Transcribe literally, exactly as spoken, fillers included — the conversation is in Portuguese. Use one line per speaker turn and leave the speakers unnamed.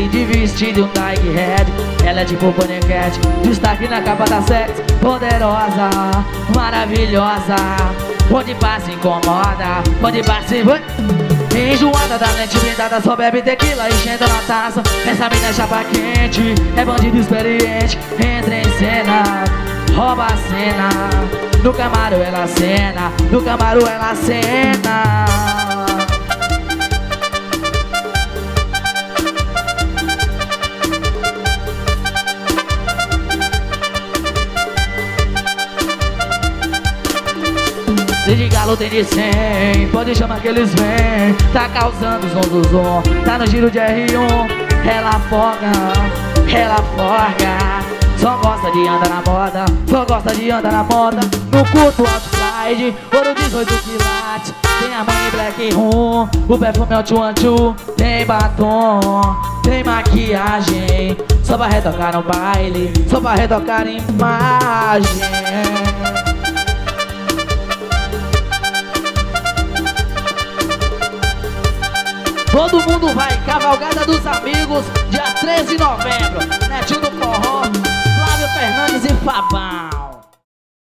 de vestido e um Tiger Head. Ela é tipo paniquete, destaque na capa da sexy. Poderosa, maravilhosa, onde passa incomoda, onde passa e vai. Enjoada da mente blindada, só bebe tequila enchendo na taça. Essa mina é chapa quente, é bandido experiente. Entra em cena, rouba a cena. No Camaro ela cena, no Camaro ela cena. De galo tem de cem, pode chamar que eles vêm. Tá causando som do som, tá no giro de R um. Ela afoga, ela forga. Só gosta de andar na moda, só gosta de andar na moda. No curto outslide, ouro dezoito quilates. Tem a mãe black room, o perfume é o tchu tchu. Tem batom, tem maquiagem, só pra retocar no baile, só pra retocar imagem. Todo mundo vai, Cavalgada dos Amigos, dia treze de novembro. Netinho do Forró, Flávio Fernandes e Fabão.